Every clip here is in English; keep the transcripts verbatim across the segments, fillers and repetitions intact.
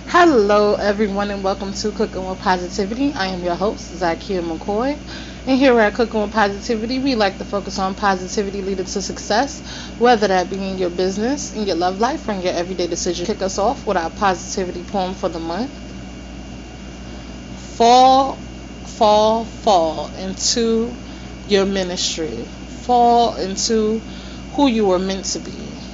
Hello, everyone, and welcome to Cooking with Positivity. I am your host, Zakia McCoy. And here at Cooking with Positivity, we like to focus on positivity leading to success, whether that be in your business, in your love life, or in your everyday decision. Kick us off with our positivity poem for the month. Fall, fall, fall into your ministry. Fall into who you were meant to be.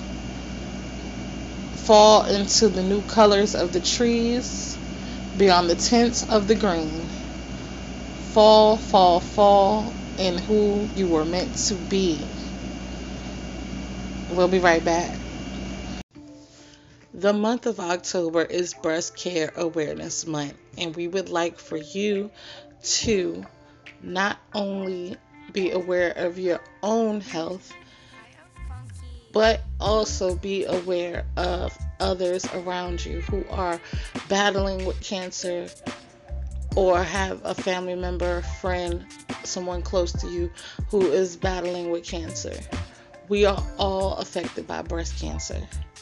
Fall into the new colors of the trees, beyond the tints of the green. Fall, fall, fall in who you were meant to be. We'll be right back. The month of October is Breast Care Awareness Month, and we would like for you to not only be aware of your own health, but also be aware of others around you who are battling with cancer or have a family member, friend, someone close to you who is battling with cancer. We are all affected by breast cancer.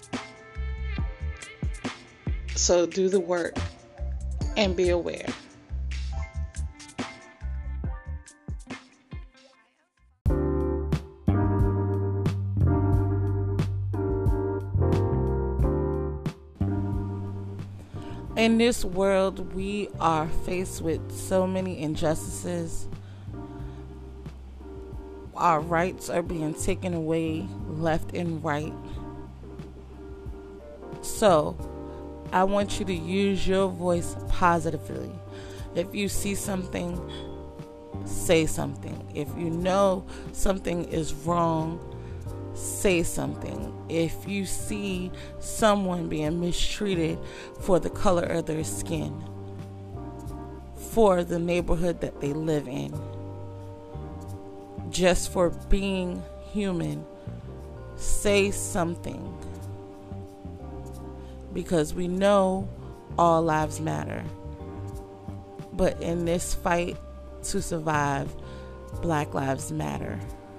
So do the work and be aware. In this world, we are faced with so many injustices. Our rights are being taken away left and right. So, I want you to use your voice positively. If you see something, say something. If you know something is wrong, say something. If you see someone being mistreated for the color of their skin, for the neighborhood that they live in, just for being human, say something. Because we know all lives matter. But in this fight to survive, Black lives matter.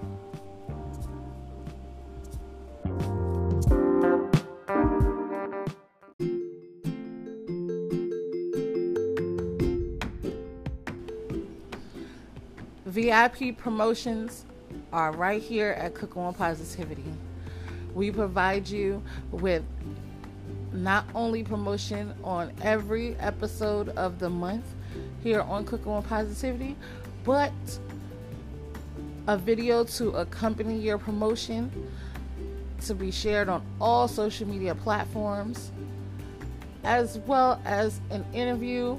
V I P promotions are right here at Cooking with Positivity. We provide you with not only promotion on every episode of the month here on Cooking with Positivity, but a video to accompany your promotion to be shared on all social media platforms, as well as an interview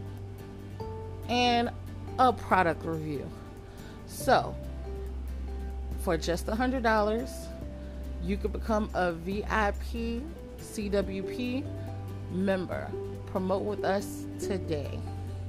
and a product review. So, for just one hundred dollars, you could become a V I P C W P member. Promote with us today.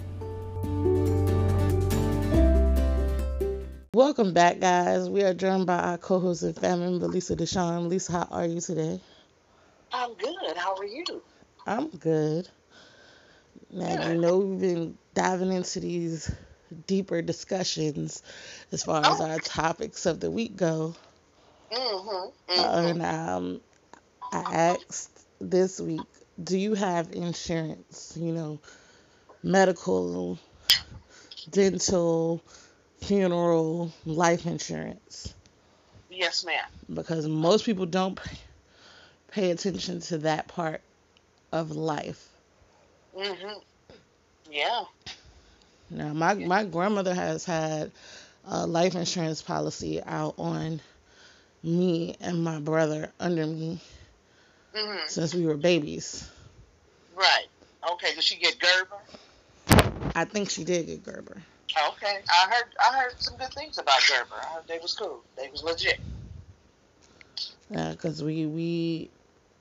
Welcome back, guys. We are joined by our co-host and family member, Lisa Deshawn. Lisa, how are you today? I'm good. How are you? I'm good. Now, you Good. know, we've been diving into these deeper discussions as far as Oh. our topics of the week go. Mhm. Uh, Mhm. and um, I asked this week, do you have insurance? You know, medical, dental, funeral, life insurance? Yes, ma'am. Because most people don't pay attention to that part of life. Mhm. Yeah. Now, my, Yeah. my grandmother has had a life insurance policy out on me and my brother under me Mhm. since we were babies. Right. Okay. Did she get Gerber? I think she did get Gerber. Okay. I heard. I heard some good things about Gerber. I heard they was cool. They was legit. Because we we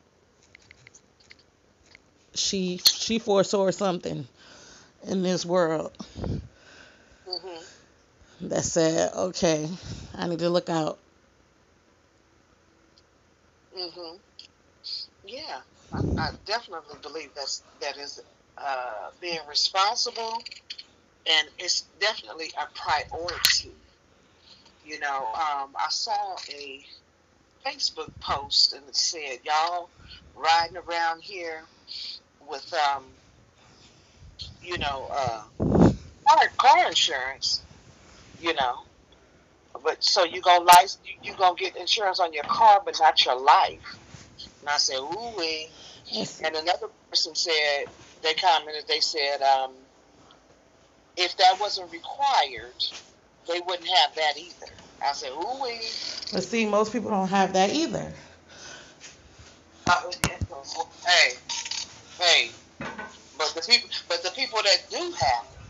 she she foresaw something in this world Mhm. that said, okay, I need to look out. Mhm. Yeah. I, I definitely believe that's that is uh, being responsible, and it's definitely a priority. You know, um, I saw a Facebook post and it said, y'all riding around here with um, you know, uh, car, car insurance, you know. But so you gonna license, you, you gonna get insurance on your car, but not your life. And I said, ooh wee. And another person said, they commented, they said, um, if that wasn't required, they wouldn't have that either. I said, ooh wee. But see, most people don't have that either. Uh, hey, hey. But the people, but the people that do have it,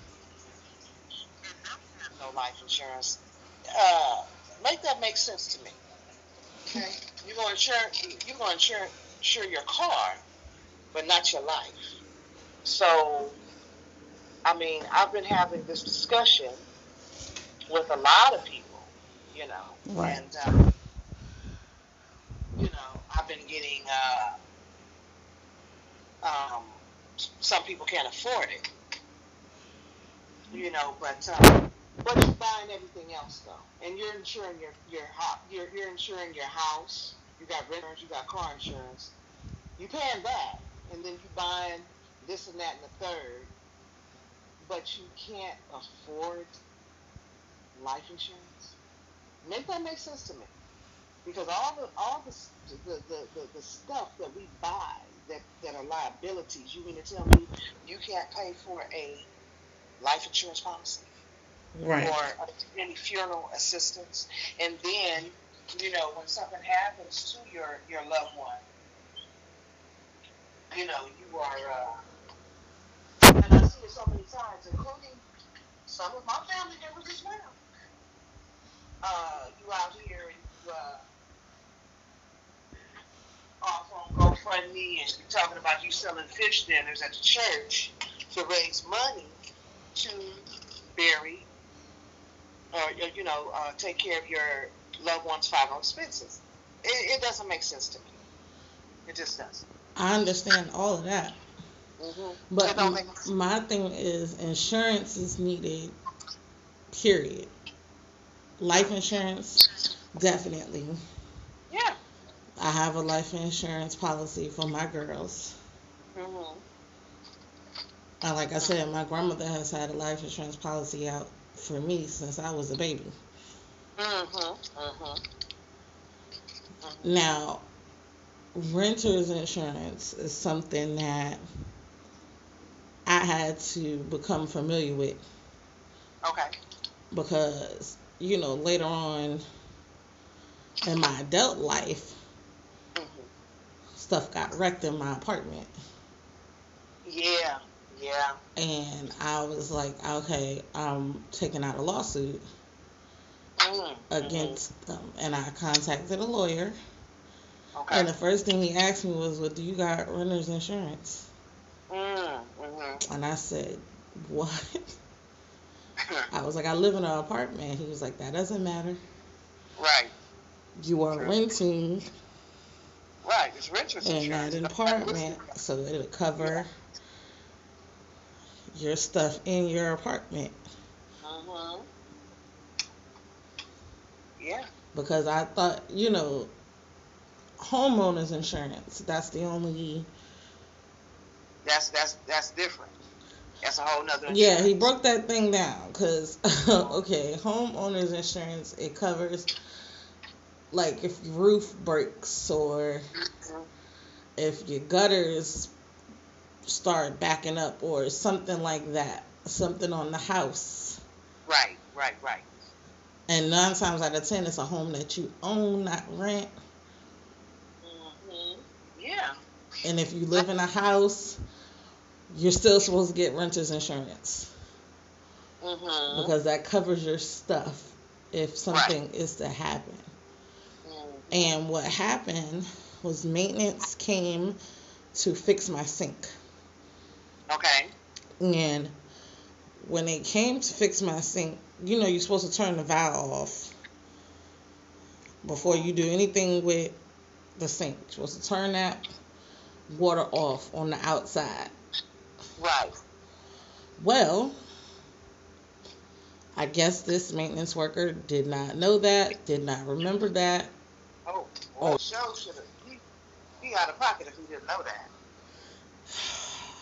have no life insurance, uh, make that make sense to me. Okay, you're gonna insure, you're gonna insure, insure your car, but not your life. So, I mean, I've been having this discussion with a lot of people, you know, Right. and uh, you know, I've been getting. Uh, um, some people can't afford it, you know, but uh, but you're buying everything else though, and you're insuring your your house. You're you're insuring your house. You got renters. You got car insurance. You paying that, and then you buying this and that and the third, but you can't afford life insurance. Make that make sense to me, because all the all the the the, the, the stuff that we buy that that are liabilities. You mean to tell me you can't pay for a life insurance policy? Right. Or any funeral assistance, and then, you know, when something happens to your your loved one, you know, you are, uh, and I see it so many times, including some of my family members as well. Uh, you out here and you uh, off on GoFundMe, and you're talking about you selling fish dinners at the church to raise money to bury or you know, uh, take care of your loved one's final expenses. It, it doesn't make sense to me. It just doesn't. I understand all of that. Mm-hmm. But m- my thing is, insurance is needed, period. Life insurance, definitely. Yeah. I have a life insurance policy for my girls. Mm-hmm. And like I said, my grandmother has had a life insurance policy out for me since I was a baby. Mm-hmm. Mm-hmm. Now, renter's insurance is something that I had to become familiar with Okay. because, you know, later on in my adult life, Mm-hmm. stuff got wrecked in my apartment. Yeah. Yeah. And I was like, okay, I'm taking out a lawsuit Mm-hmm. against them. And I contacted a lawyer. Okay. And the first thing he asked me was, well, do you got renter's insurance? Mm-hmm. And I said, what? I was like, I live in an apartment. He was like, that doesn't matter. Right. You are True. renting Right. It's renter's in insurance. that apartment, so it'll cover yeah. your stuff in your apartment. Mm-hmm. Yeah. Because I thought, you know, homeowners insurance, that's the only. That's that's that's different. That's a whole nother insurance. Yeah, he broke that thing down because, okay, homeowners insurance, it covers, like, if your roof breaks or Mm-hmm. if your gutters start backing up or something like that, something on the house. Right, right, right. And nine times out of ten, it's a home that you own, not rent. Mm-hmm. Yeah. And if you live in a house, you're still supposed to get renter's insurance. Mm-hmm. Because that covers your stuff if something right. is to happen. Mm-hmm. And what happened was maintenance came to fix my sink. Okay. And when they came to fix my sink, you know, you're supposed to turn the valve off before you do anything with the sink. You're supposed to turn that water off on the outside. Right. Well, I guess this maintenance worker did not know that, did not remember that. Oh, well, oh. Show should have. He, he out of pocket if he didn't know that.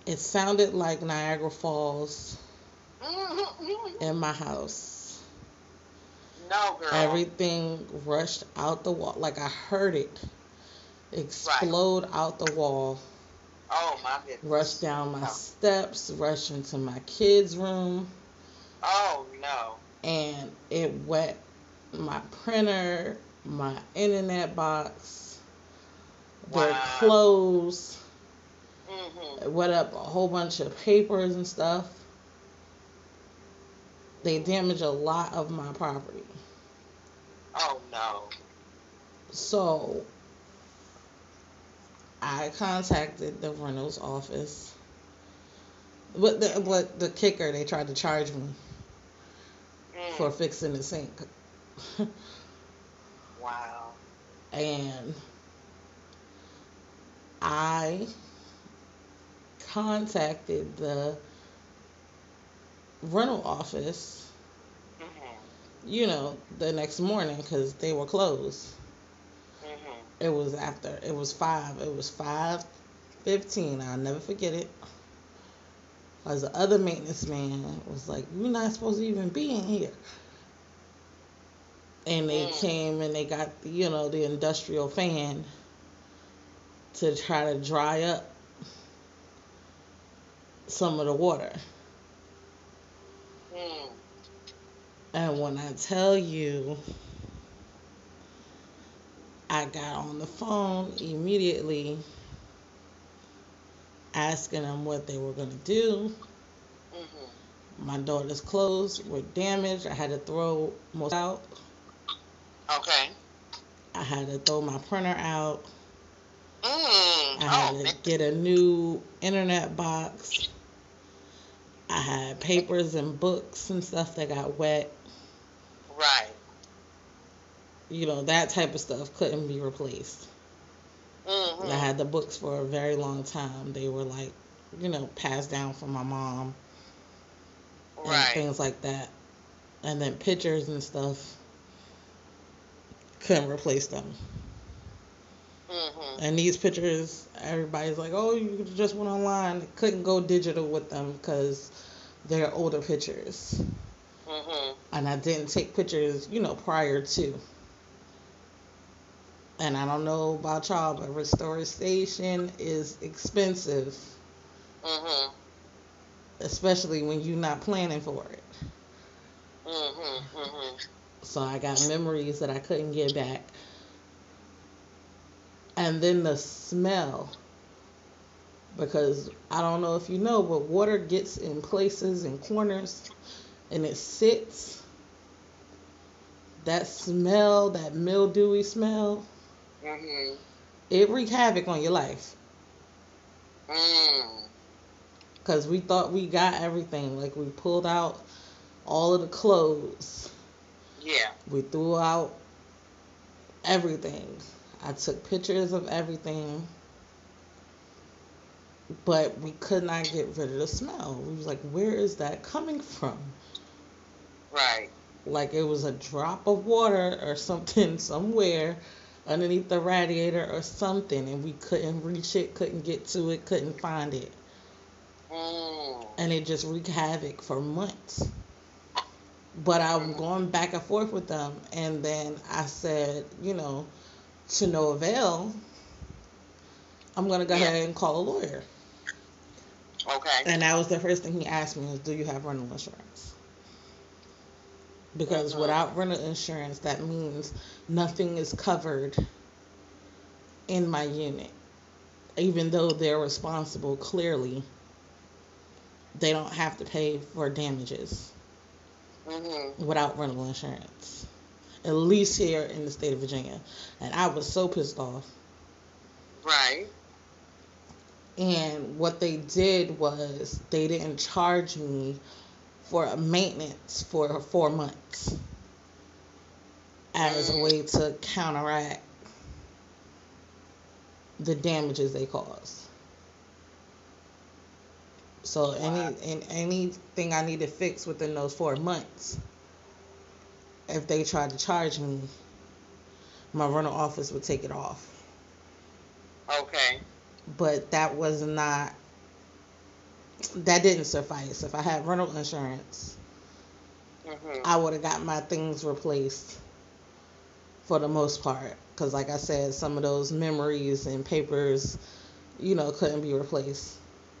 It sounded like Niagara Falls Mm-hmm. in my house. No, girl. Everything rushed out the wall. Like I heard it Right. explode out the wall, Oh my rush goodness. down my No. steps, rush into my kids' room, Oh no. and it wet my printer, my internet box, their Wow. clothes, Mhm. it wet up a whole bunch of papers and stuff. They Mm. damaged a lot of my property. Oh no. So I contacted the rentals office. But the, Mhm. but the kicker, they tried to charge me for Mm. fixing the sink. Wow. And I contacted the rental office, Mhm. you know, the next morning because they were closed. Mhm. It was after, it was five, it was five fifteen. I'll never forget it. Because the other maintenance man was like, "You're not supposed to even be in here." And they Mm. came and they got, the, you know, the industrial fan to try to dry up some of the water. Mm. And when I tell you, I got on the phone immediately asking them what they were going to do. Mhm. My daughter's clothes were damaged. I had to throw most out. Okay. I had to throw my printer out. Mm. I had Oh to man. get a new internet box. I had papers and books and stuff that got wet. Right. You know, that type of stuff couldn't be replaced. I Mhm. had the books for a very long time. They were like, you know, passed down from my mom and Right. things like that. And then pictures and stuff, couldn't replace them. Mhm. And these pictures, everybody's like, "Oh, you just went online." Couldn't go digital with them because they're older pictures. Mhm. And I didn't take pictures, you know, prior to. And I don't know about y'all, but restoration is expensive, Mhm. especially when you're not planning for it. Mhm. Mhm. So I got memories that I couldn't get back. And then the smell, because I don't know if you know, but water gets in places and corners and it sits. That smell, that mildewy smell, Mhm. it wreaked havoc on your life. Mm. Because we thought we got everything. Like we pulled out all of the clothes, Yeah. we threw out everything. I took pictures of everything, but we could not get rid of the smell. We was like, where is that coming from? Right. Like it was a drop of water or something somewhere underneath the radiator or something, and we couldn't reach it, couldn't get to it, couldn't find it. Mm. And it just wreaked havoc for months. But I'm Mhm. going back and forth with them, and then I said, you know, to no avail, I'm gonna go Yeah. ahead and call a lawyer. Okay. And that was the first thing he asked me is, do you have rental insurance? Because Mhm. without rental insurance, that means nothing is covered in my unit. Even though they're responsible, clearly, they don't have to pay for damages Mhm. without rental insurance. At least here in the state of Virginia. And I was so pissed off. Right. And what they did was they didn't charge me for a maintenance for four months as a Mm. way to counteract the damages they caused. So Wow. any and anything I need to fix within those four months, if they tried to charge me, my rental office would take it off. Okay. But that was not that didn't suffice. If I had rental insurance, Mhm. I would have got my things replaced for the most part. Because, like I said, some of those memories and papers, you know, couldn't be replaced.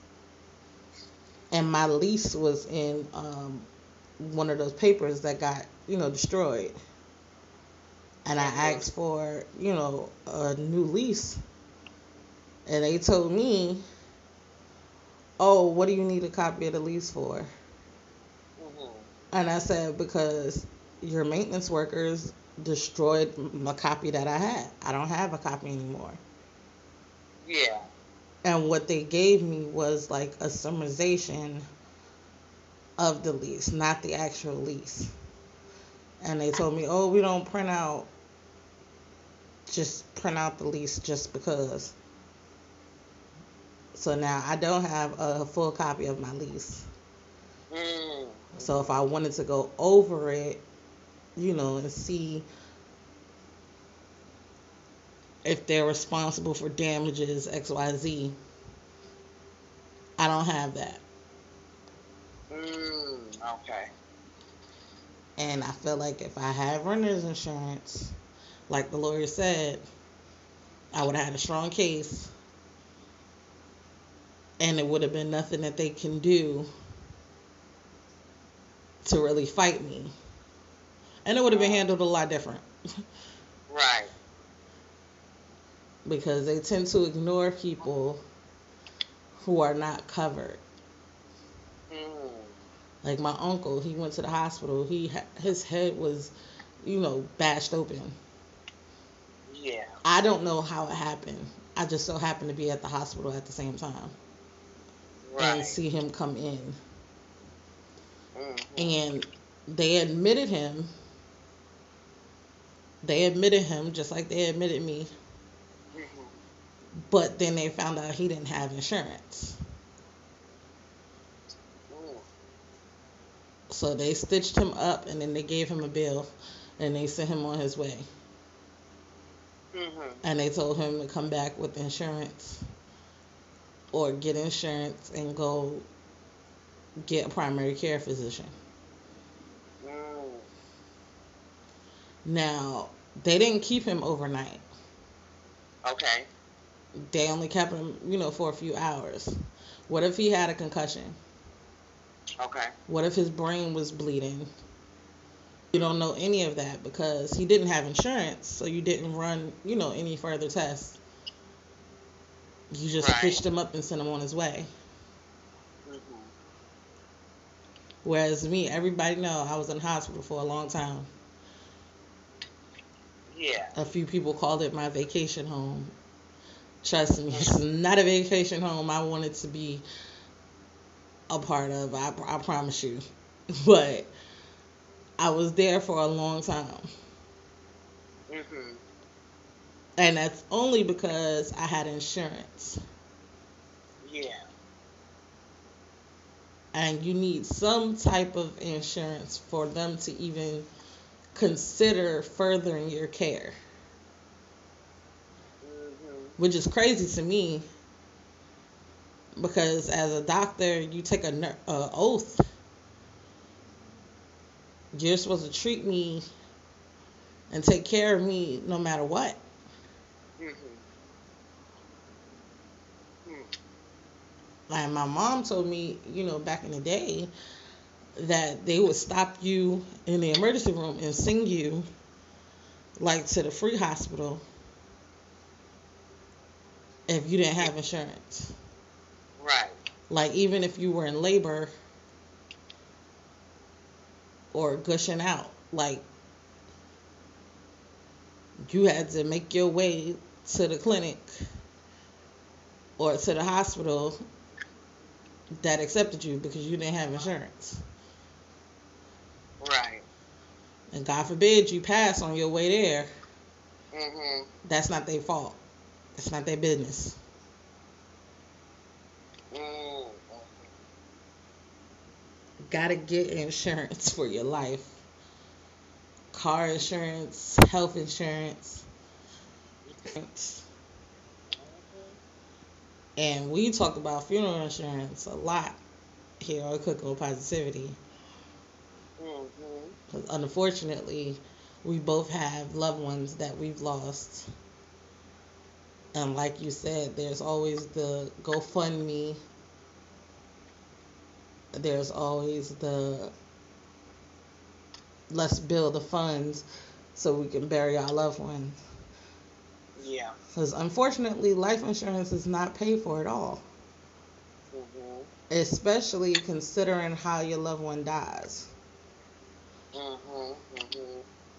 And my lease was in um, one of those papers that got, you know, destroyed. And I Mhm. asked for, you know, a new lease. And they told me, oh, what do you need a copy of the lease for? Mhm. And I said, because your maintenance workers destroyed a copy that I had. I don't have a copy anymore. Yeah. And what they gave me was like a summarization of the lease, not the actual lease. And they told me, oh, we don't print out, just print out the lease just because. So now I don't have a full copy of my lease. Mm. So if Mhm. I wanted to go over it, you know, and see if they're responsible for damages X Y Z, I don't have that. Mm. Okay. And I feel like if I had renter's insurance, like the lawyer said, I would have had a strong case and it would have been nothing that they can do to really fight me. And it would have been Mm. handled a lot different Right. because they tend to ignore people who are not covered. Mm. Like my uncle, he went to the hospital. He his head was, you know, bashed open. Yeah. I don't know how it happened. I just so happened to be at the hospital at the same time and Right. see him come in. Mhm. And they admitted him. They admitted him just like they admitted me. Mhm. But then they found out he didn't have insurance. Mm. So they stitched him up and then they gave him a bill and they sent him on his way. Mhm. And they told him to come back with insurance or get insurance and go get a primary care physician. Mm. Now, they didn't keep him overnight. Okay. They only kept him, you know, for a few hours. What if he had a concussion? Okay. What if his brain was bleeding? You don't know any of that because he didn't have insurance, so you didn't run, you know, any further tests. You just Right. stitched him up and sent him on his way. Mhm. Whereas me, everybody know I was in the hospital for a long time. Yeah. A few people called it my vacation home. Trust me, it's Mhm. not a vacation home I wanted to be a part of. I, I promise you. But I was there for a long time. Mhm. And that's only because I had insurance. Yeah. And you need some type of insurance for them to even consider furthering your care. Mhm. Which is crazy to me because as a doctor, you take a ner- uh, oath. You're supposed to treat me and take care of me no matter what. Mhm. Mhm. Like my mom told me, you know, back in the day, that they would stop you in the emergency room and send you like to the free hospital if you didn't Yeah. have insurance. Right. Like even if you were in labor or gushing out, like you had to make your way to the clinic or to the hospital that accepted you because you didn't have insurance. Right. And God forbid you pass on your way there. Mhm. That's not their fault. It's not their business. Mm. Gotta get insurance for your life. Car insurance, health insurance. Mhm. And we talk about funeral insurance a lot. here on Cooking with Positivity. Mm-hmm. Unfortunately, we both have loved ones that we've lost. And like you said, there's always the GoFundMe. There's always the let's build the funds so we can bury our loved ones. Yeah. Because unfortunately, life insurance is not paid for at all. Mm-hmm. Especially considering how your loved one dies. Mm-hmm. Mm-hmm.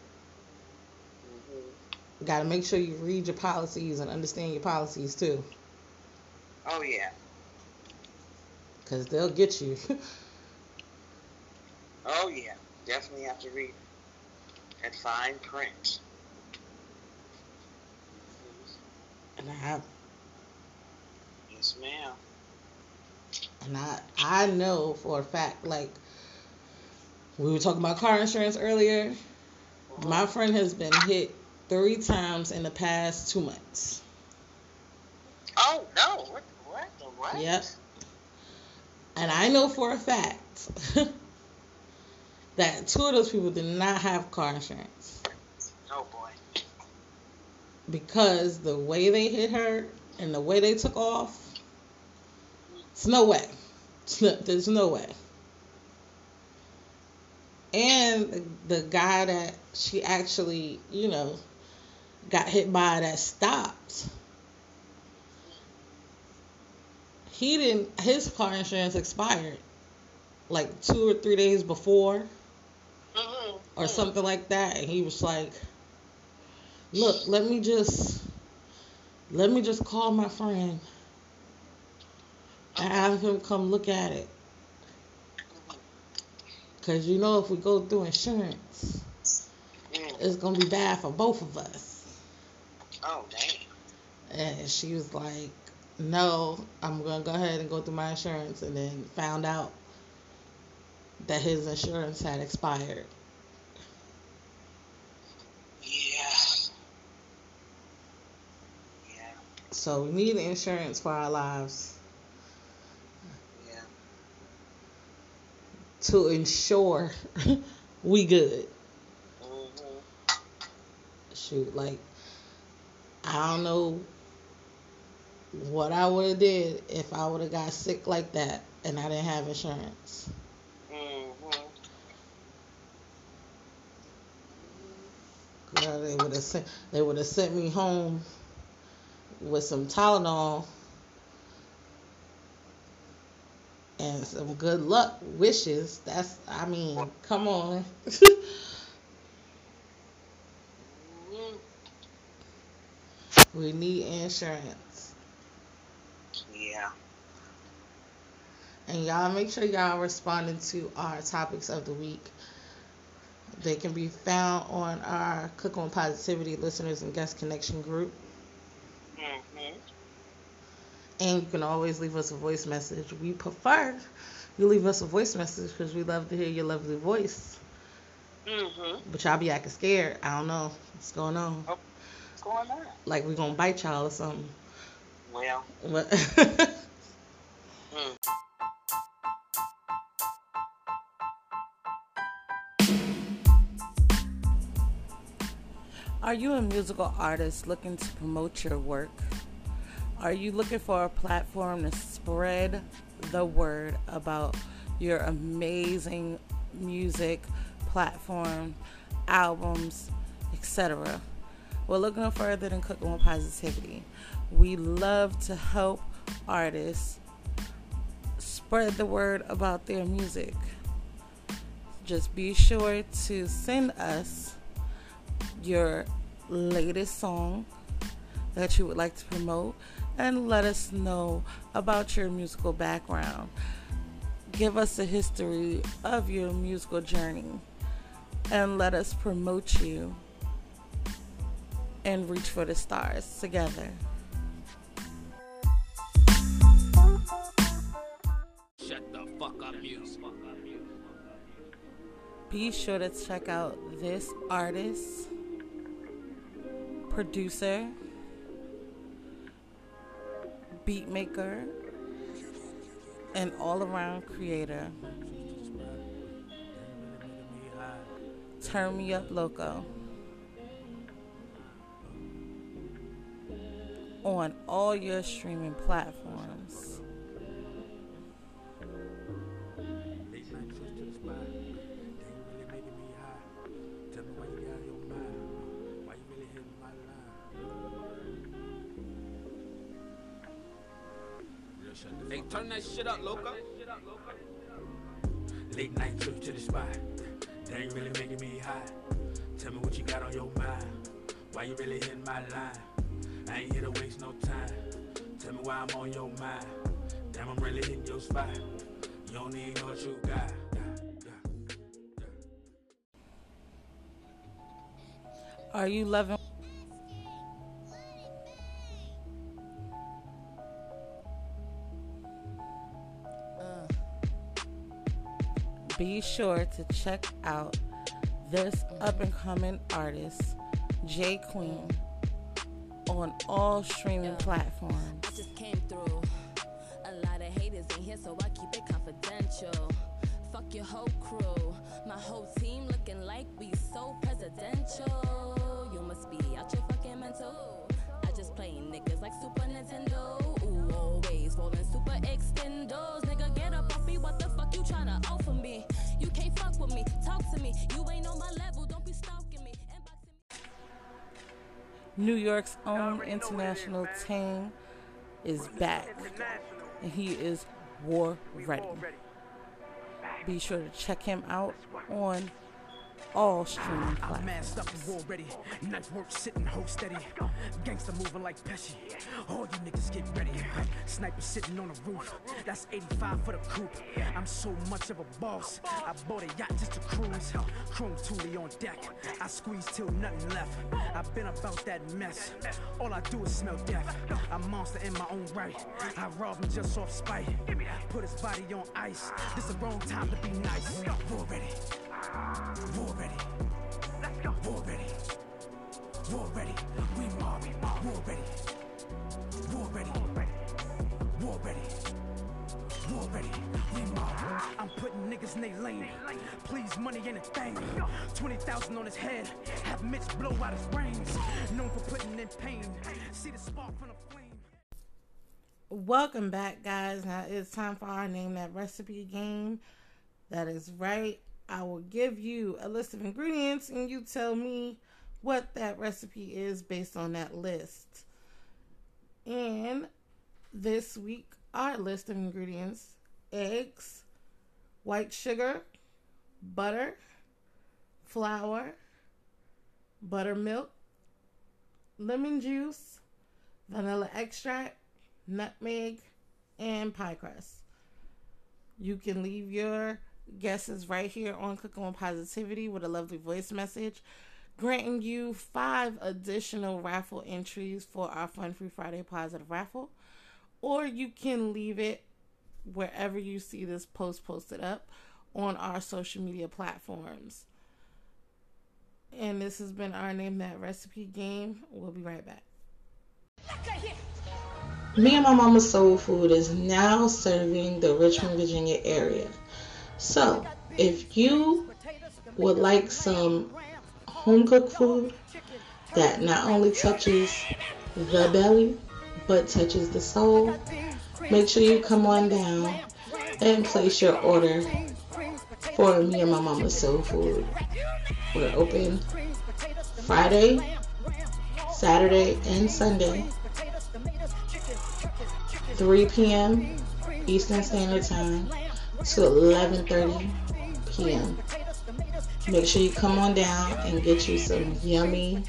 Mm-hmm. Got to make sure you read your policies and understand your policies too. Oh, yeah. Because they'll get you. Oh, yeah. Definitely have to read that fine print. And I, yes, ma'am. And I, I know for a fact, like, we were talking about car insurance earlier. Mm-hmm. My friend has been hit three times in the past two months. Oh, no. What? What? The what? Yep. And I know for a fact that two of those people did not have car insurance. Oh, boy. Because the way they hit her and the way they took off, it's no way. There's no way. And the guy that she actually, you know, got hit by that stopped, he didn't, his car insurance expired like two or three days before, mm-hmm. or something like that. And he was like, look, let me just, let me just call my friend and have him come look at it. Because, you know, if we go through insurance, mm. it's going to be bad for both of us. Oh, damn. And she was like, no, I'm going to go ahead and go through my insurance. And then found out that his insurance had expired. Yeah. Yeah. So we need insurance for our lives. To ensure we good. Mm-hmm. Shoot, like, I don't know what I would have did if I would have got sick like that and I didn't have insurance. Mm-hmm. Girl, they would have sent they would have sent me home with some Tylenol and some good luck wishes. That's, I mean, come on. We need insurance. Yeah. And y'all make sure y'all responding to our topics of the week. They can be found on our Cook on Positivity listeners and guest connection group. Mm-hmm. And you can always leave us a voice message. We prefer you leave us a voice message because we love to hear your lovely voice. Mm-hmm. But y'all be acting scared. I don't know what's going on. Oh, what's going on? Like we gonna bite y'all or something. Well. But mm. Are you a musical artist looking to promote your work? Are you looking for a platform to spread the word about your amazing music, platform, albums, et cetera? Well, look no further than Cooking with Positivity. We love to help artists spread the word about their music. Just be sure to send us your latest song that you would like to promote and let us know about your musical background. Give us a history of your musical journey and let us promote you and reach for the stars together. Shut the fuck up, music. Be sure to check out this artist, producer, beat maker, an all-around creator. Turn Me Up Loco. On all your streaming platforms. Hey, turn that shit up, Loco. Late night trip to the spot. That ain't really making me high. Tell me what you got on your mind. Why you really hitting my line? I ain't here to waste no time. Tell me why I'm on your mind. Damn, I'm really hitting your spot. You don't even know what you got. Are you loving? Be sure to check out this up-and-coming artist, J Queen, on all streaming yeah. platforms. I just came through. A lot of haters in here, so I keep it confidential. Fuck your whole crew. My whole team looking like we so presidential. You must be out your fucking mental. I just play niggas like Super Nintendo. Ooh, always rolling super extendos. Nigga, get up off me. What the fuck you tryna offer me? You can't fuck with me. Talk to me. You ain't on my level. Don't be stalking me. Inboxing me. New York's own international team is back, and he is war ready. Be sure to check him out on all streaming platforms. I'm masked up and war ready. Knife work sitting hold steady. Gangsta moving like Pesci. All you niggas get ready. Sniper sitting on the roof. That's eighty-five for the coupe. I'm so much of a boss. I bought a yacht just to cruise. Chrome Thule on deck. I squeeze till nothing left. I've been about that mess. All I do is smell death. I'm a monster in my own right. I rob him just off spite. Put his body on ice. This the wrong time to be nice. War ready. War ready. Let's go. War ready. War ready. We mob. War ready. War ready. War ready. War ready. We mob. I'm putting niggas in they lane. Please, money ain't a thing. Twenty thousand on his head. Have Mitch blow out his brains. Known for putting in pain. See the spark from the flame. Welcome back, guys. Now it's time for our Name That Recipe game. That is right. I will give you a list of ingredients and you tell me what that recipe is based on that list. And this week, our list of ingredients: eggs, white sugar, butter, flour, buttermilk, lemon juice, vanilla extract, nutmeg, and pie crust. You can leave your guesses right here on Cooking with Positivity with a lovely voice message, granting you five additional raffle entries for our Fun Free Friday Positive Raffle. Or you can leave it wherever you see this post posted up on our social media platforms. And this has been our Name That Recipe game. We'll be right back. Me and My Mama's Soul Food is now serving the Richmond, Virginia area. So, if you would like some home-cooked food that not only touches the belly, but touches the soul, make sure you come on down and place your order for Me and My Mama's Soul Food. We're open Friday, Saturday, and Sunday, three p.m. Eastern Standard Time to eleven thirty p.m. Make sure you come on down and get you some yummy,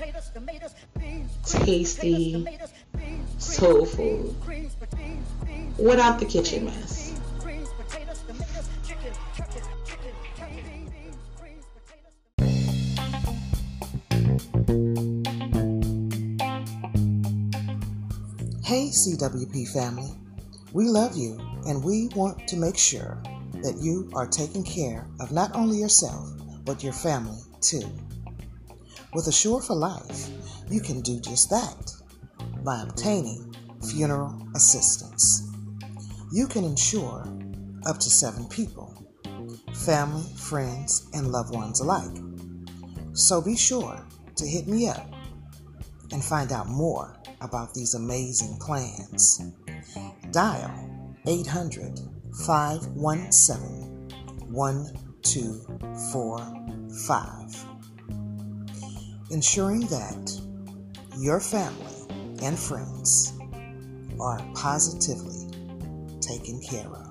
tasty soul food without the kitchen mess. Hey C W P family, we love you and we want to make sure that you are taking care of not only yourself, but your family too. With Assure for Life, you can do just that by obtaining funeral assistance. You can ensure up to seven people, family, friends, and loved ones alike. So be sure to hit me up and find out more about these amazing plans. Dial eight hundred, five one seven, one two four five, ensuring that your family and friends are positively taken care of.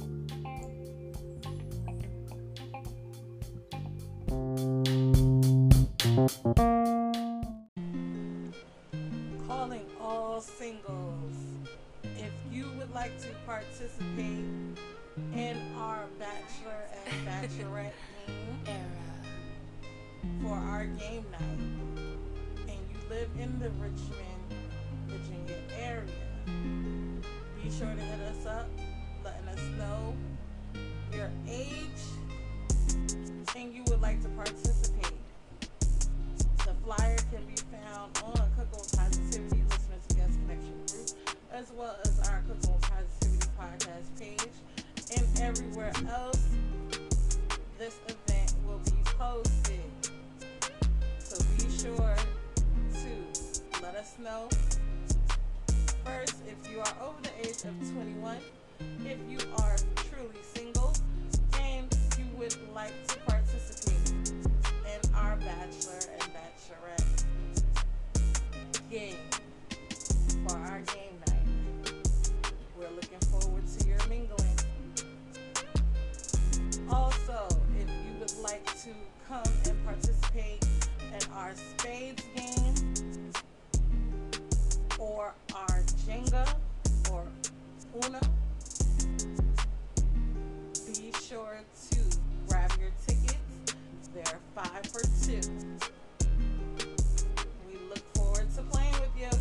Calling all singles. If you would like to participate in our Bachelor and Bachelorette game era for our game night, and you live in the Richmond, Virginia area, be sure to hit us up, letting us know your age and you would like to participate. The flyer can be found on Cook on Positivity Listeners Guest Connection group, as well as our Cook on Positivity podcast page, and everywhere else this event will be posted. So be sure to let us know first if you are over the age of twenty-one, if you are truly single, and you would like to participate in our Bachelor and Bachelorette game for our game night. We're looking forward to your mingling. Also, if you would like to come and participate in our spades game or our Jenga or Uno, be sure to grab your tickets. They're five for two. We look forward to playing with you.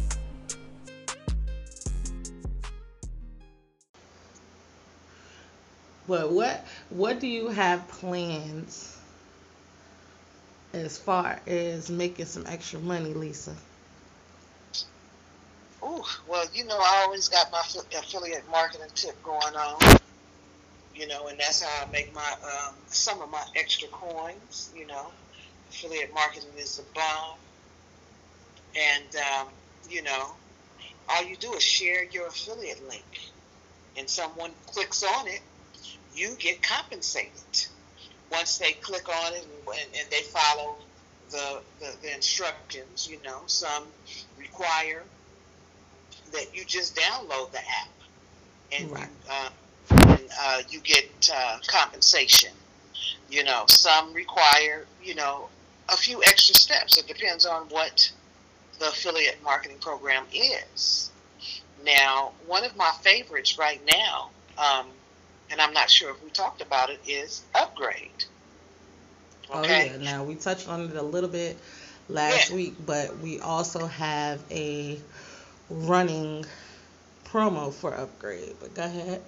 But what what do you have plans as far as making some extra money, Lisa? Ooh, well, you know, I always got my affiliate marketing tip going on, you know, and that's how I make my um, some of my extra coins, you know. Affiliate marketing is a bomb. And, um, you know, all you do is share your affiliate link, and someone clicks on it, you get compensated. Once they click on it and, and, and they follow the, the, the instructions, you know, some require that you just download the app and, Right. uh, and uh, you get uh, compensation. You know, some require, you know, a few extra steps. It depends on what the affiliate marketing program is. Now, one of my favorites right now, um, and I'm not sure if we talked about it, is Upgrade. Okay? Oh, yeah. Now, we touched on it a little bit last Yeah. week, but we also have a running promo for Upgrade. But go ahead.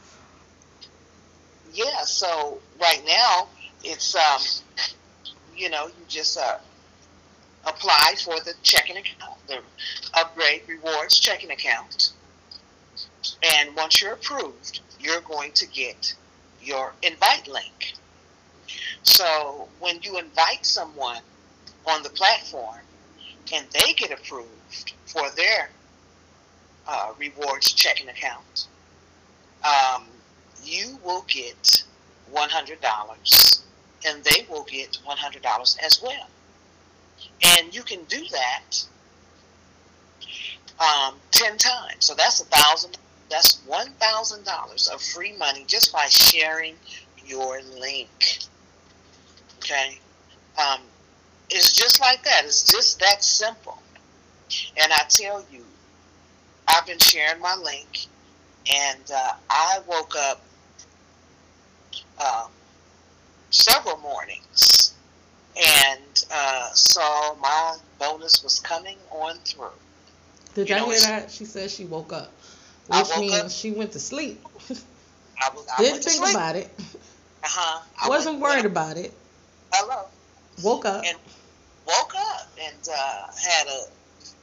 Yeah, so right now, it's, um, you know, you just uh, apply for the checking account, the Upgrade Rewards checking account. And once you're approved, you're going to get your invite link. So when you invite someone on the platform and they get approved for their uh, rewards checking account, um, you will get one hundred dollars and they will get one hundred dollars as well. And you can do that um, ten times. So that's a thousand. That's one thousand dollars of free money just by sharing your link. Okay, um, it's just like that. It's just that simple. And I tell you, I've been sharing my link, and uh, I woke up uh, several mornings and uh, saw my bonus was coming on through. Did You y'all know, hear it's- that? She said she woke up, I which woke means up. she went to sleep. I was. I Didn't went to think sleep. about it. Uh-huh. I Wasn't went- worried about it. Hello. Woke up. And woke up and uh, had a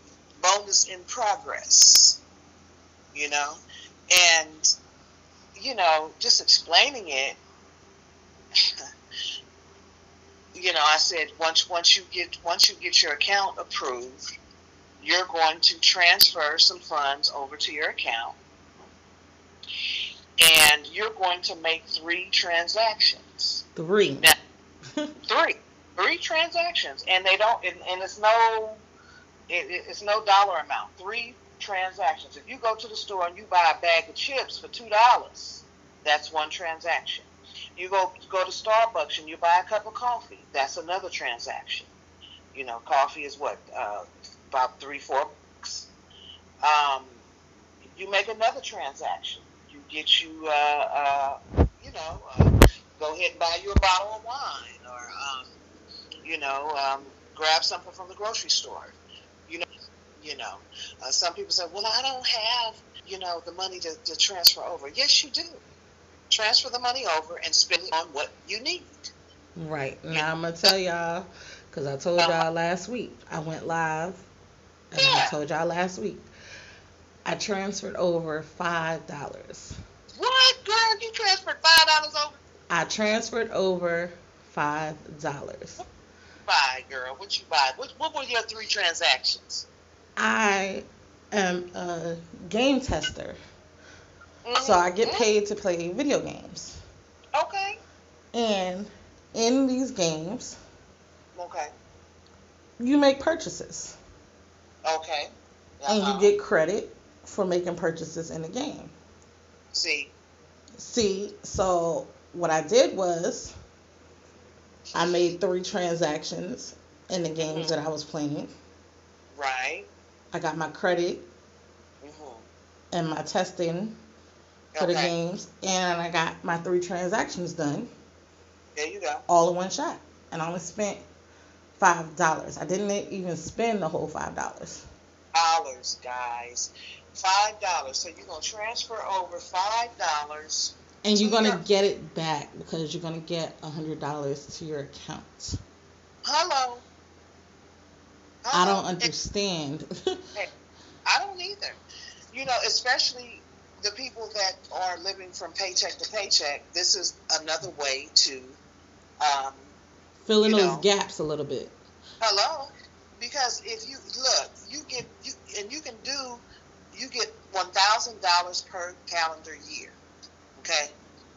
bonus in progress, you know, and you know know, just explaining it, you know, I said once once you get once you get your account approved, you're going to transfer some funds over to your account, and you're going to make three transactions. Three. Now, three, three transactions, and they don't, and, and it's no, it, it's no dollar amount. Three transactions. If you go to the store and you buy a bag of chips for two dollars, that's one transaction. You go go to Starbucks and you buy a cup of coffee, that's another transaction. You know, coffee is what, uh, about three, four bucks. Um, you make another transaction. You get you, uh, uh, you know, uh, go ahead and buy you a bottle of wine, or um, you know, um, grab something from the grocery store. You know, you know. Uh, some people say, "Well, I don't have, you know, the money to, to transfer over." Yes, you do. Transfer the money over and spend it on what you need. Right. Now I'm gonna tell y'all, because I told y'all last week. I went live, and Yeah. I told y'all last week. I transferred over five dollars. What, girl? You transferred five dollars over? I transferred over five dollars. Buy, girl. What you buy? What, what were your three transactions? I am a game tester, so I get paid to play video games. Okay. And in these games, Okay. you make purchases, Okay. and Uh-huh. you get credit for making purchases in the game. See. See, so what I did was I made three transactions in the games Mhm. that I was playing. Right. I got my credit Mm-hmm. and my testing for the Okay. games, and I got my three transactions done There you go. all in one shot. And I only spent five dollars. I didn't even spend the whole five dollars. Dollars, guys. Five dollars. So you're gonna transfer over five dollars. And you're To gonna your- get it back because you're gonna get a hundred dollars to your account. Hello. I Hello. don't understand. I don't either. You know, especially the people that are living from paycheck to paycheck. This is another way to, um, Filling You those know. gaps a little bit. hello, because if you look, you get you and you can do, you get one thousand dollars per calendar year. Okay.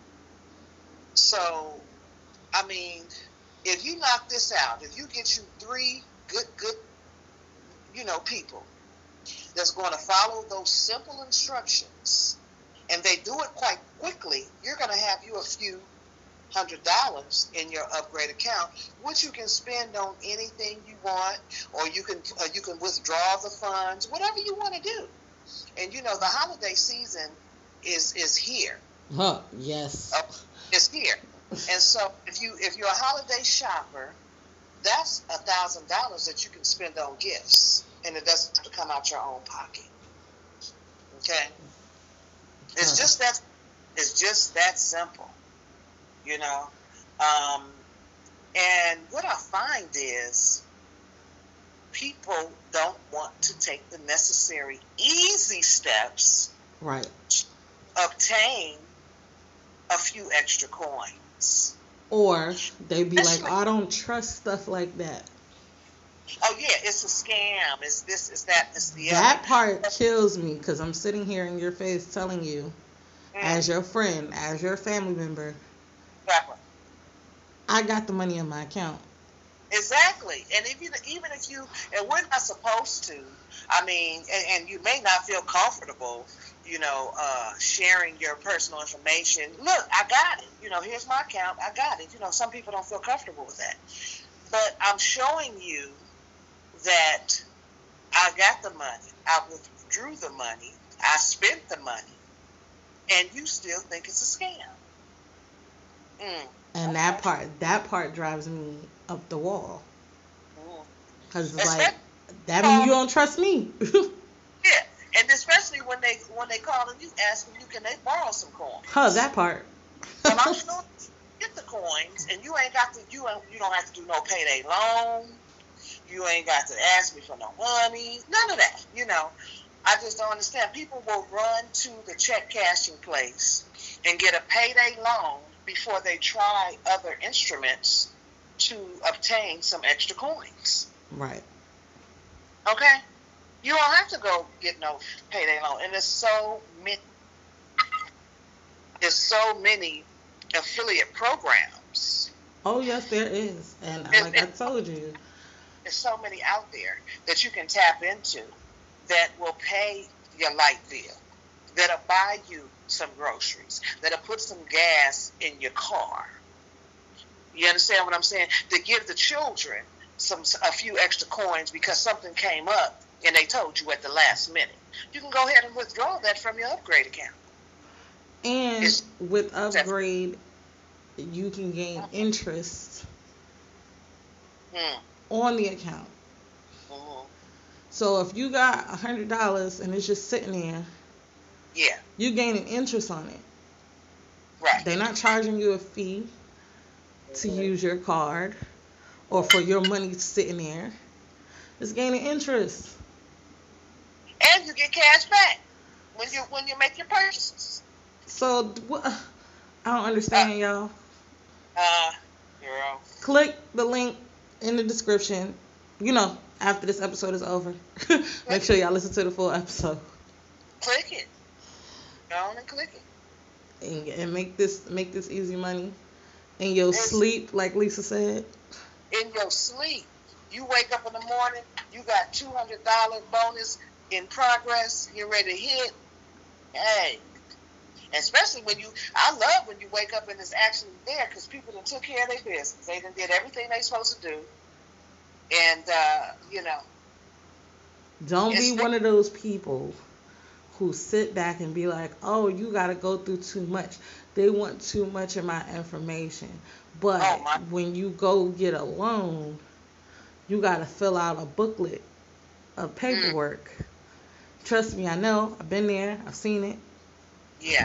So, I mean, if you knock this out, if you get you three good, good, you know, people that's going to follow those simple instructions, and they do it quite quickly, you're going to have you a few hundred dollars in your upgrade account, which you can spend on anything you want, or you can uh, you can withdraw the funds, whatever you want to do. And you know, the holiday season is is here. Huh, yes. Uh, It's here. And so if you if you're a holiday shopper, that's a thousand dollars that you can spend on gifts, and it doesn't have to come out your own pocket. Okay, it's Huh. just that it's just that simple, you know. Um, and what I find is people don't want to take the necessary easy steps Right. to obtain a few extra coins. Or they be like, Especially- oh, I don't trust stuff like that. Oh yeah, it's a scam. It's this. It's that. It's the That other. part kills me because I'm sitting here in your face telling you, Mm, as your friend, as your family member, exactly. I got the money in my account. Exactly. And if you, even if you, and we're not supposed to. I mean, and, and you may not feel comfortable, you know, uh, sharing your personal information. Look, I got it. You know, here's my account. I got it. You know, some people don't feel comfortable with that. But I'm showing you that I got the money. I withdrew the money. I spent the money. And you still think it's a scam. Mm. And that part, that part drives me up the wall. Mm. Because it's Especially- like, that means you don't trust me. Yeah, and especially when they when they call and you asking you, can they borrow some coins? Huh, that part. Well, I'm sure you get the coins, and you ain't got to you ain't, you don't have to do no payday loan. You ain't got to ask me for no money, none of that, you know. I just don't understand. People will run to the check cashing place and get a payday loan before they try other instruments to obtain some extra coins. Right. Okay? You don't have to go get no payday loan. And there's so many, there's so many affiliate programs. Oh, yes, there is. And It- like I it- told you, There's so many out there that you can tap into that will pay your light bill, that'll buy you some groceries, that'll put some gas in your car. You understand what I'm saying? To give the children some a few extra coins because something came up and they told you at the last minute. You can go ahead and withdraw that from your upgrade account. and It's- with upgrade, you can gain interest Hmm. on the account. Mhm. So if you got a hundred dollars and it's just sitting there, Yeah, you gaining interest on it. right. They're not charging you a fee to use your card or for your money sitting there. It's gaining interest. And you get cash back when you when you make your purchases. So what? I don't understand, y'all. Uh, girl. Click the link in the description. You know, after this episode is over, make sure y'all listen to the full episode Click it. Go on and click it. and, and make this make this easy money in your Yes. sleep, like Lisa said. In your sleep, you wake up in the morning, you got two hundred dollars bonus in progress, you're ready to hit. Hey. Especially when you, I love when you wake up and it's actually there because people done took care of their business. They done did everything they supposed to do. And, uh, you know, Don't It's be not- one of those people who sit back and be like, oh, you got to go through too much. They want too much of my information. But Oh, my- when you go get a loan, you got to fill out a booklet of paperwork. Trust me, I know. I've been there. I've seen it. yeah.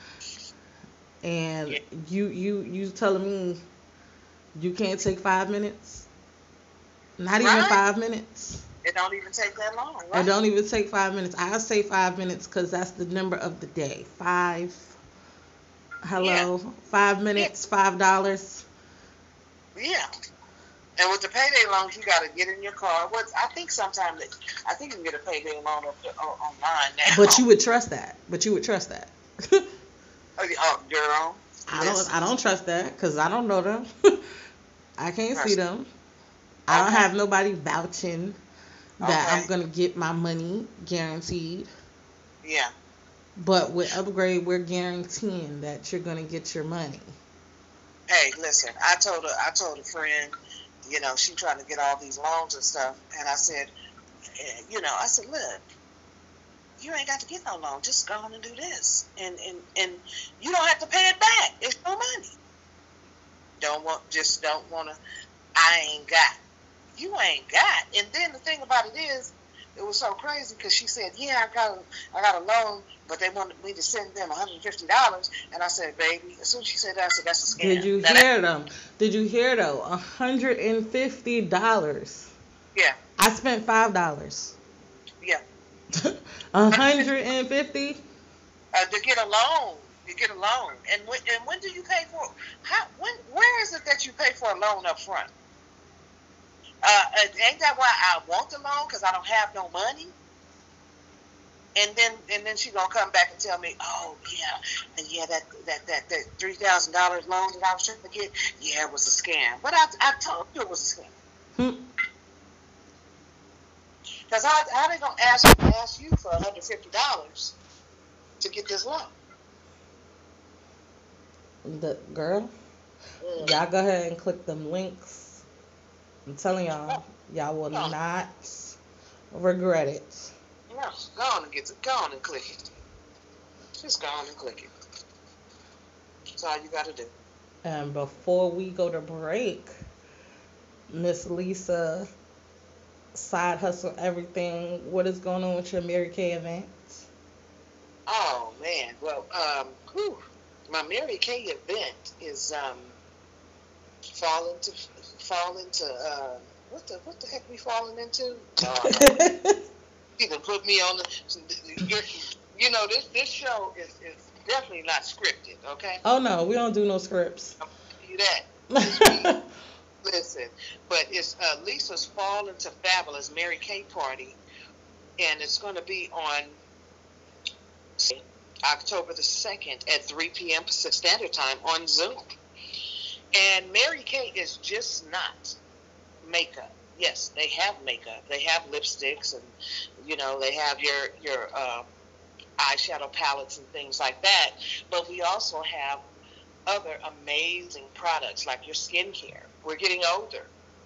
And Yeah. you, you, you telling me you can't take five minutes? Not even Right. five minutes. It don't even take that long, It right? don't even take five minutes. I say five minutes because that's the number of the day. Five. Hello. Five minutes, five dollars. Yeah. And with the payday loans, you got to get in your car. What I think sometimes that I think you can get a payday loan up to, o- online now. But you would trust that. But you would trust that. oh, yeah, oh, girl. I don't. I don't trust that because I don't know them. I can't see Trust- them. I don't Okay. have nobody vouching that Okay. I'm gonna get my money guaranteed. Yeah. But with upgrade, we're guaranteeing that you're gonna get your money. Hey, listen. I told her. I told a friend. You know, she trying to get all these loans and stuff, and I said, eh, you know, I said, look, you ain't got to get no loan. Just go on and do this, and and and you don't have to pay it back. It's no money. Don't want. Just don't want to. I ain't got. You ain't got. And then the thing about it is, it was so crazy because she said, yeah, I got a, I got a loan, but they wanted me to send them one hundred fifty dollars. And I said, baby, as soon as she said that, I said, that's a scam. Did you Now hear them? Did you hear though? one hundred fifty dollars. Yeah, I spent five dollars. yeah. one hundred fifty. Uh, to get a loan, you get a loan. And when, and when do you pay for, how, when, where is it that you pay for a loan up front? Uh, ain't that why I want the loan? Because I don't have no money. And then, and then she gonna come back and tell me, oh yeah, and yeah, that that that, that three thousand dollars loan that I was trying to get, yeah, it was a scam. But I, I told you it was a scam. Hmm. Because how how they gonna ask ask you for one hundred fifty dollars to get this loan? The girl, y'all go ahead and click them links. I'm telling y'all, y'all will Oh. not regret it. Yeah, go on and get it. Go on and click it. Just go on and click it. That's all you got to do. And before we go to break, Miss Lisa, side hustle everything. What is going on with your Mary Kay event? Oh man, well, um, whew, my Mary Kay event is um, falling to fall into uh, what the what the heck we falling into? Uh, You can put me on the. You know, this this show is, is definitely not scripted. Okay. Oh no, we don't do no scripts. I'm telling you that. Just listen, but it's uh, Lisa's Fall into Fabulous Mary Kay party, and it's going to be on October the second at three p.m. Pacific Standard Time on Zoom. And Mary Kay is just not makeup. Yes, they have makeup. They have lipsticks, and you know they have your your uh, eyeshadow palettes and things like that. But we also have other amazing products like your skincare. We're getting older.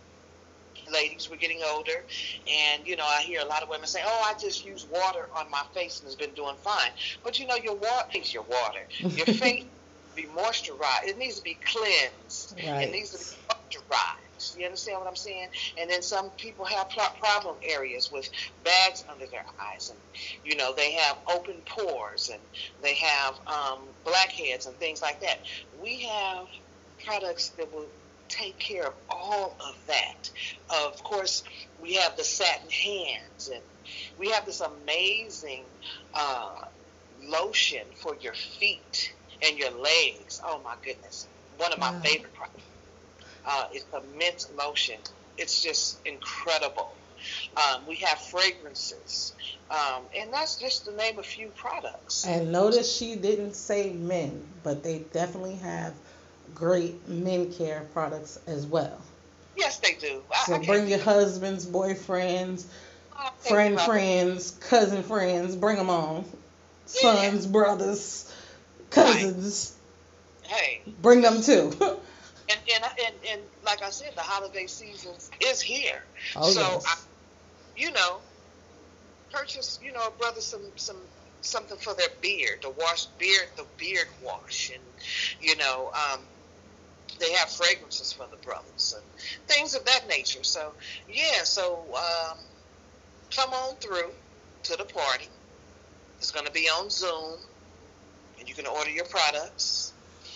Ladies, we're getting older, and you know I hear a lot of women say, "Oh, I just use water on my face and it's been doing fine." But you know your water is your water. Your face be moisturized. It needs to be cleansed. Right. It needs to be moisturized. You understand what I'm saying? And then some people have problem areas with bags under their eyes, and you know they have open pores, and they have um, blackheads and things like that. We have products that will take care of all of that. Of course, we have the satin hands, and we have this amazing uh, lotion for your feet and your legs. Oh my goodness, one of my Wow. favorite products. Uh, it's a mint lotion. It's just incredible. Um, we have fragrances, um, and that's just to name a few products. And notice she didn't say men, but they definitely have great men care products as well. Yes, they do. I, So I bring can't your husbands, boyfriends, I can't friend remember. friends, cousin friends, bring them on. Yeah. Sons, brothers, cousins, Hey, bring them too. and and, and and like I said, the holiday season is here. Oh, so yes. I, you know, purchase you know, brother some some something for their beard, the wash beard, the beard wash, and you know, um, they have fragrances for the brothers and things of that nature. So yeah, so um, come on through to the party. It's going to be on Zoom, and you can order your products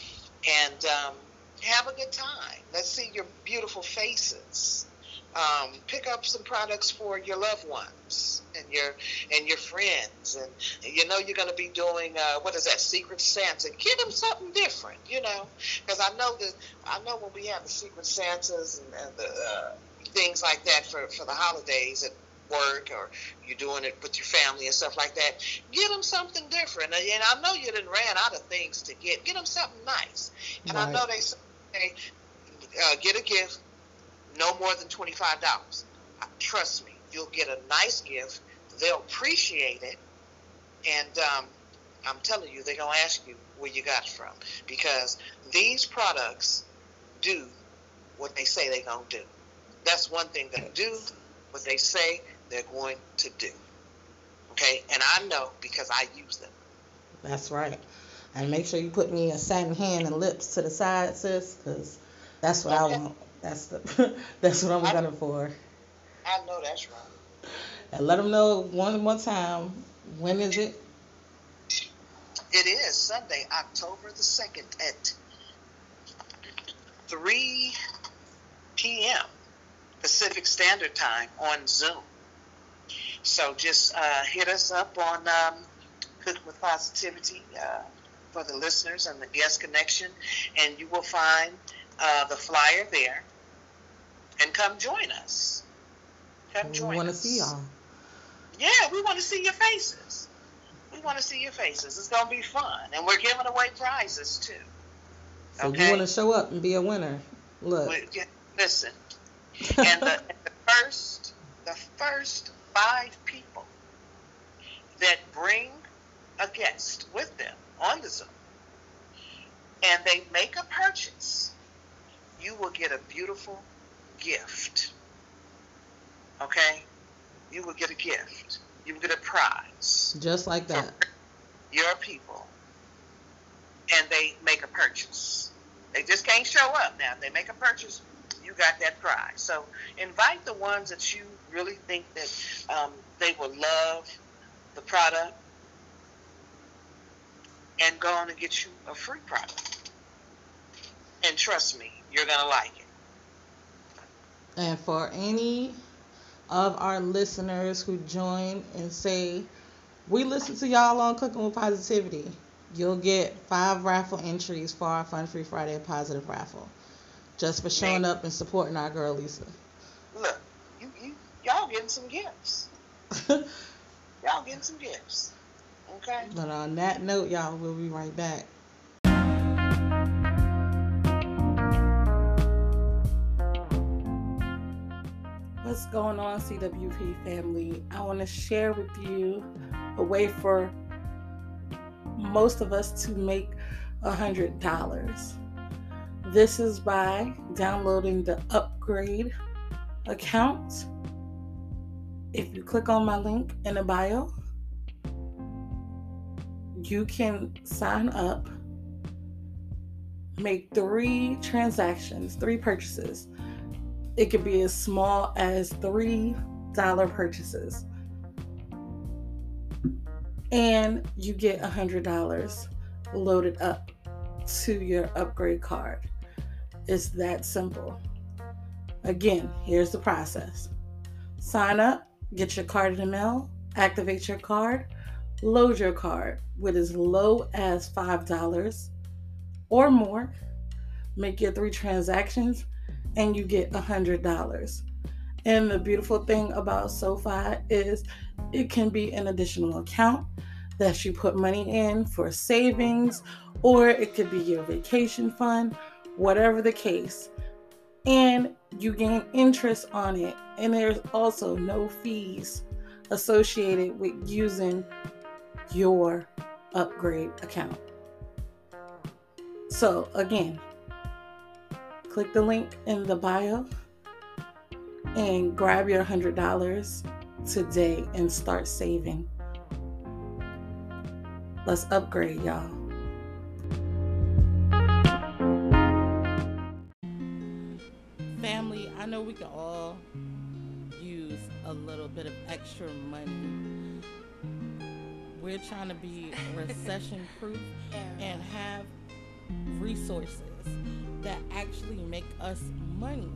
and um, have a good time. Let's see your beautiful faces. Um, pick up some products for your loved ones and your and your friends, and, and you know you're going to be doing uh, what is that, Secret Santa? Give them something different, you know, because I know that I know when we have the Secret Santas and, and the uh, things like that for, for the holidays at work, or you're doing it with your family and stuff like that. Get them something different, and, and I know you didn't ran out of things to get. Get them something nice, and I Right. know they say uh, get a gift no more than twenty-five dollars. Trust me, you'll get a nice gift. They'll appreciate it. And um, I'm telling you, they're going to ask you where you got it from. Because these products do what they say they're going to do. That's one thing they do, what they say they're going to do. Okay? And I know because I use them. That's right. And make sure you put me a satin hand and lips to the side, sis, because that's what Okay. I want. That's the that's what I'm gunning for. I know that's right. And let them know one more time. When is it? It is Sunday, October the second at three p.m. Pacific Standard Time on Zoom. So just uh, hit us up on um, Cooking with Positivity uh, for the listeners and the guest connection, and you will find uh, the flyer there. And come join us. Come join us. We want to see y'all. Yeah, we want to see your faces. We want to see your faces. It's going to be fun. And we're giving away prizes, too. So Okay? you want to show up and be a winner. Look. We, yeah, listen. And the, and the first, the first five people that bring a guest with them on the Zoom, and they make a purchase, you will get a beautiful gift. Okay? You will get a gift. You will get a prize Just like that. for your people. And they make a purchase. They just can't show up now. If they make a purchase, you got that prize. So invite the ones that you really think that um, they will love the product, and go on and get you a free product. And trust me, you're going to like it. And for any of our listeners who join and say, we listen to y'all on Cooking with Positivity, you'll get five raffle entries for our Fun Free Friday Positive raffle. Just for showing up and supporting our girl Lisa. Look, you, you y'all getting some gifts. Y'all getting some gifts. Okay? But on that note, y'all, we'll be right back. What's going on, C W P family? I want to share with you a way for most of us to make one hundred dollars. This is by downloading the Upgrade account. If you click on my link in the bio, you can sign up, make three transactions, three purchases. It could be as small as three dollars purchases. And you get one hundred dollars loaded up to your Upgrade card. It's that simple. Again, here's the process. Sign up, get your card in the mail, activate your card, load your card with as low as five dollars or more, make your three transactions, and you get one hundred dollars. And the beautiful thing about SoFi is it can be an additional account that you put money in for savings, or it could be your vacation fund, whatever the case. And you gain interest on it. And there's also no fees associated with using your Upgrade account. So again, click the link in the bio and grab your one hundred dollars today and start saving. Let's upgrade, y'all. Family, I know we can all use a little bit of extra money. We're trying to be recession proof and have resources that actually make us money.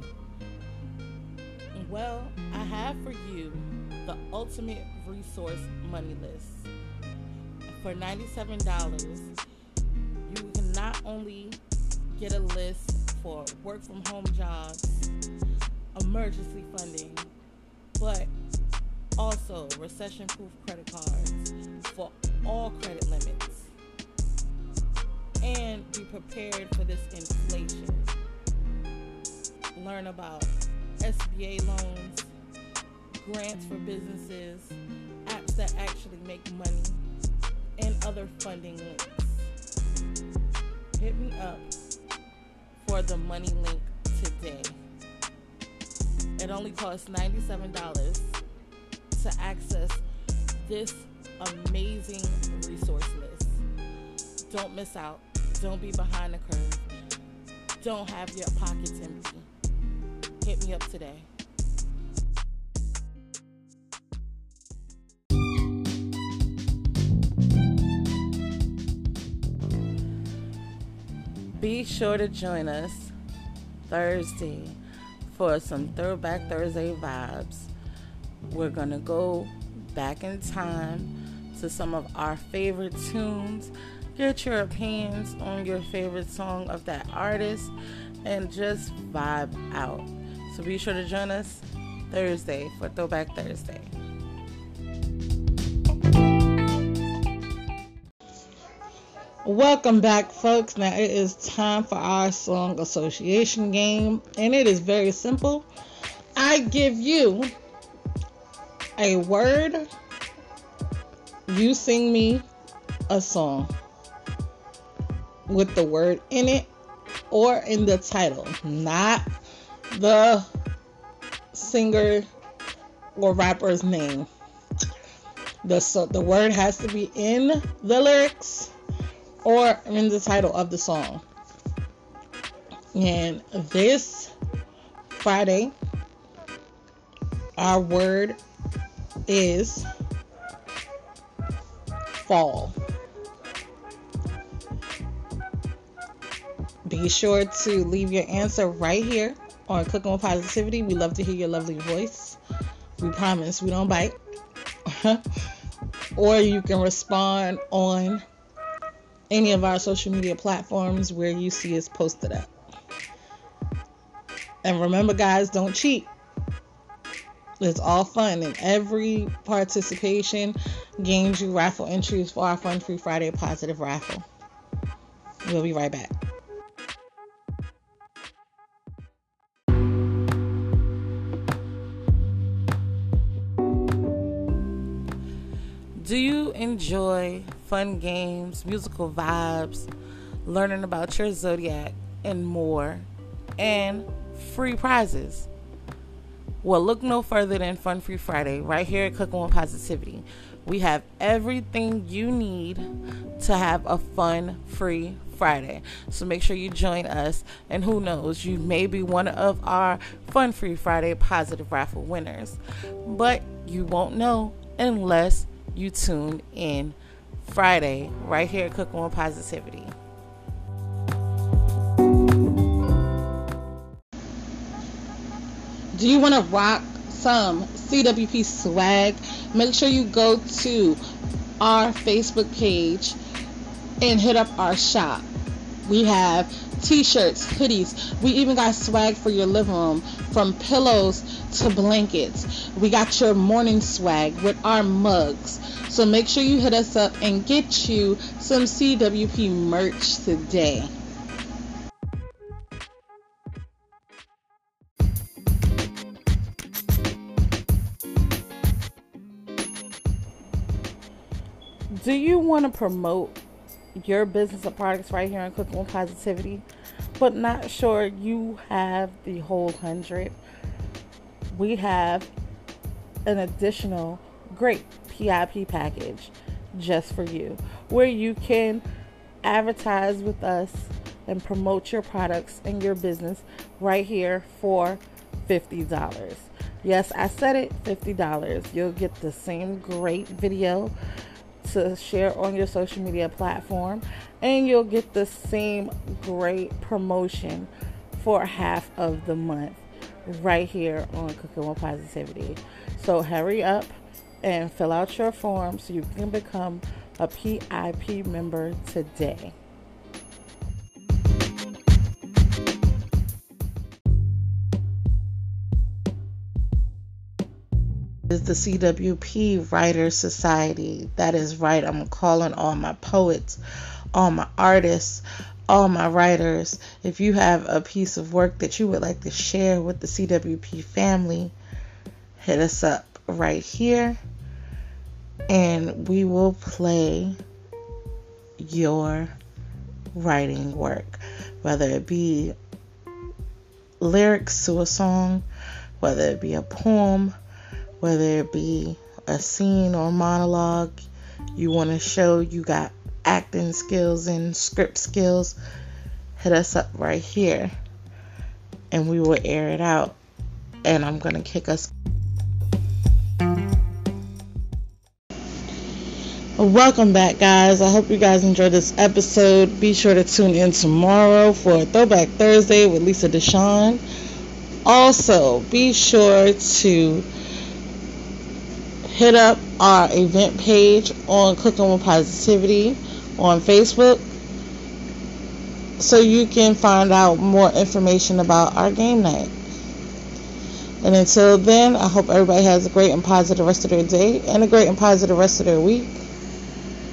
Well, I have for you the ultimate resource money list. For ninety-seven dollars, you can not only get a list for work from home jobs, emergency funding, but also recession proof credit cards for all credit limits, and be prepared for this inflation. Learn about S B A loans, grants for businesses, apps that actually make money, and other funding links. Hit me up for the money link today. It only costs ninety-seven dollars to access this amazing resource list. Don't miss out. Don't be behind the curve. Don't have your pockets empty. Hit me up today. Be sure to join us Thursday for some Throwback Thursday vibes. We're going to go back in time to some of our favorite tunes, get your opinions on your favorite song of that artist, and just vibe out. So be sure to join us Thursday for Throwback Thursday. Welcome back, folks. Now it is time for our song association game, and it is very simple. I give you a word, you sing me a song with the word in it or in the title, not the singer or rapper's name. The so the word has to be in the lyrics or in the title of the song. And this Friday, our word is fall. Be sure to leave your answer right here on Cooking with Positivity. We love to hear your lovely voice. We promise we don't bite. Or you can respond on any of our social media platforms where you see us posted up. And remember, guys, don't cheat. It's all fun, and every participation gains you raffle entries for our Fun Free Friday Positive Raffle. We'll be right back. Do you enjoy fun games, musical vibes, learning about your zodiac, and more, and free prizes? Well, look no further than Fun Free Friday right here at Cooking with Positivity. We have everything you need to have a fun free Friday. So make sure you join us, and who knows, you may be one of our Fun Free Friday Positive Raffle winners. But you won't know unless you tune in Friday right here at Cooking with Positivity. Do you want to rock some C W P swag? Make sure you go to our Facebook page and hit up our shop. We have t-shirts, hoodies. We even got swag for your living room, from pillows to blankets. We got your morning swag with our mugs. So make sure you hit us up and get you some C W P merch today. Do you want to promote your business or products right here on Cooking with Positivity, but not sure you have the whole hundred? We have an additional great P I P package just for you, where you can advertise with us and promote your products and your business right here for fifty dollars. Yes, I said it, fifty dollars. You'll get the same great video to share on your social media platform, and you'll get the same great promotion for half of the month right here on Cooking with Positivity. So hurry up and fill out your form so you can become a P I P member today. Is the C W P Writers Society. That is right. I'm calling all my poets, all my artists, all my writers. If you have a piece of work that you would like to share with the C W P family, hit us up right here and we will play your writing work, whether it be lyrics to a song, whether it be a poem, whether it be a scene or monologue. You want to show you got acting skills and script skills, hit us up right here and we will air it out. And I'm going to kick us. Welcome back, guys. I hope you guys enjoyed this episode. Be sure to tune in tomorrow for Throwback Thursday with Lisa Deshawn. Also, be sure to hit up our event page on Cooking with Positivity on Facebook so you can find out more information about our game night. And until then, I hope everybody has a great and positive rest of their day and a great and positive rest of their week.